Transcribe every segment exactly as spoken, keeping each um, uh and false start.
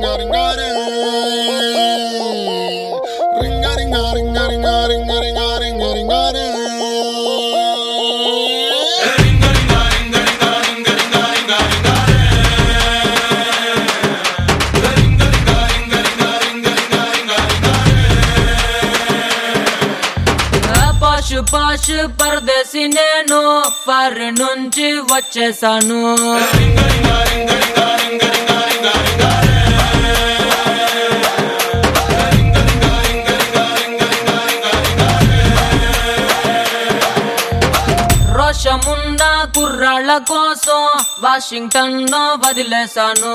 పాష్ పరదేశి నేను ఫారిన్ నుంచి వచ్చేసాను. రోషమున్న కుర్రాళ్ళ కోసం వాషింగ్టన్ వదిలేశాను.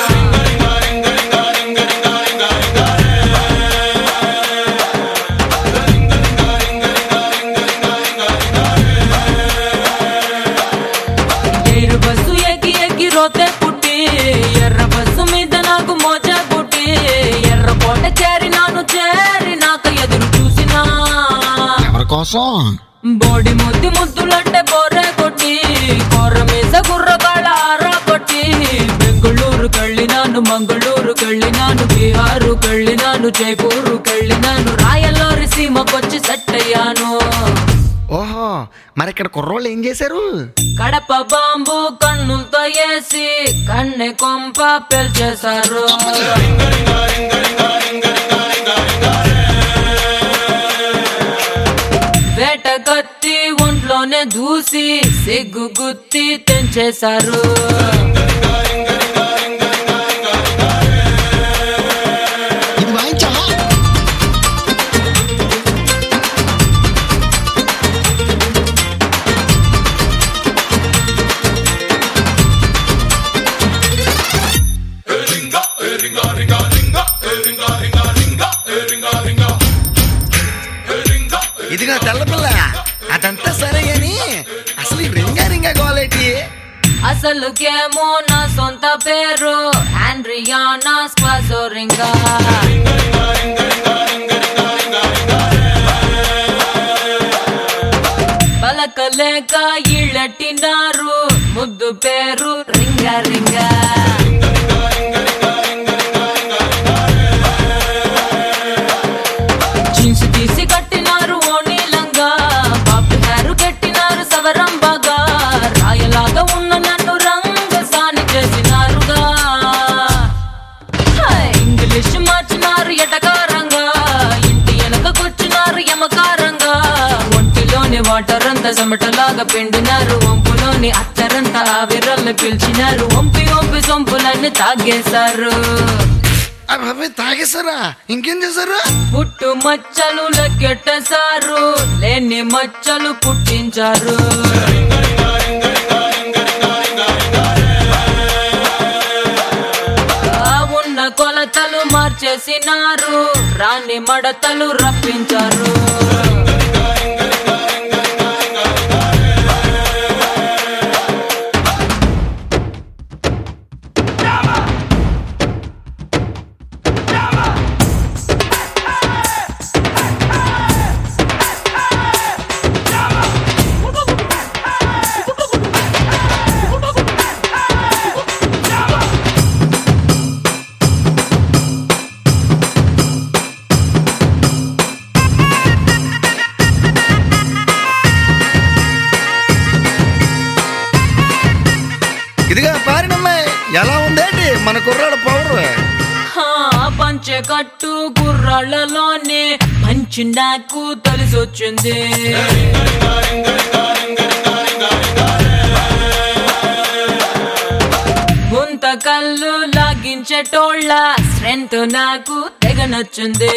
బస్సు ఎక్కి ఎక్కి రోతే పుట్టి ఎర్ర బస్సు మీద నాకు మోజా పుట్టి ఎర్ర కోట చేరినాను చేరినాక ఎదురు చూసినా ఎవరి కోసం బోడి ముద్దు ముద్దులంటే బోర్రే కొట్టి కొర్ర మీద గుర్రగాళ్ళ ఆరా కొట్టి బెంగుళూరు కెళ్ళినాను మంగళూరు కెళ్ళినాను బీహారు కెళ్ళినాను జైపూరు కెళ్ళినాను రాయల్లోరి సీమకొచ్చి సెట్ అయ్యాను. ఓహో, మరి ఇక్కడ కుర్రోళ్ళు ఏం చేశారు? కడప బాంబు కన్నులతో వేసి కన్నె కొంప పెల్చేశారు. వేట కత్తి ఒంట్లోనే దూసి సిగ్గు గుత్తి తెంచేశారు. ఇదిగా తెల్లపిల్ల, అదంతా సరే అని అసలు ఈ రింగా రింగా క్వాలిటీ అసలుకేమో నా సొంత పేరు ఆండ్రియానా స్క్వాజోరింగా. పలకలేక ఇళ్ళట్టినారు ముద్దు పేరు రింగా రింగా. జీన్స్ తీసి కట్టినారు ఓణీలంగా, బాబు హేరు కట్టినారు సవరం బాగా, రాయలాగా ఉన్న నన్ను రంగ సాని చేసినారుగా. ఇంగ్లీష్ మార్చినారు ఎటకారంగా, ఇంటి వెనకకొచ్చినారు యమకారంగా, ఒంటిలోని వాటర్ అంతా చెమటలాగా పిండినారు, వంపులోని అత్తరంతా ఆవిరల్ని పిలిచినారు, వంపి వంపి సొంపులన్నీ తాగేశారు. అవి తాగేశారా? ఇంకేం చేశారు? పుట్టు మచ్చలు లెక్కెట్టేశారు, లేని మచ్చలు పుట్టించారు. ఉన్న కొలతలు మార్చేసినారు, రాని మడతలు రప్పించారు. ఇదిగా పారినమ్మాయి, ఎలా ఉందేంటి మన కుర్రాడు పవర్? పంచె కట్టు కుర్రాళ్ళలోనే మంచి నాకు తెలిసొచ్చింది. గుంత కళ్ళు లాగించేటోళ్ళ స్ట్రెంత్ నాకు తెగ నచ్చింది.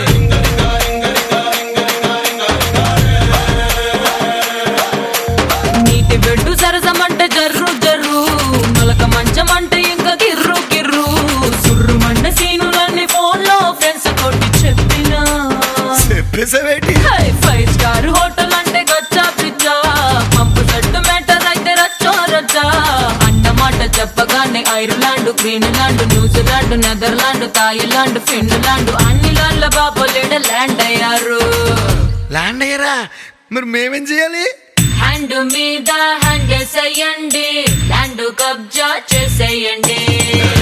నీటి బెడ్డు సరసమంటే జర్రు జర్రు, మొలక మంచమంటే ఇంకా కిర్రు కిర్రు, సుర్రు మండ సీనులన్నీ ఫోన్ లో ఫ్రెండ్స్ కొట్టి చెప్పినా చెప్పేసేవేటి? ఫైవ్ స్టార్ హోటల్ అంటే గచ్చా పిచ్చా, పంపు సెట్టు మ్యాటర్ అయితే రచ్చో రచ్చా, అన్నమాట చెప్పగానే Ireland Greenland New Zealand Netherland Thailand Finland అన్ని లాండ్ల బాబోలేడ ల్యాండ్ అయ్యారు. ల్యాండ్ అయ్యారా? మరి మేమేం చేయాలి? హ్యాండ్ మీద హ్యాండ్ వేసేయండి, ల్యాండ్ కబ్జా చేసేయండి.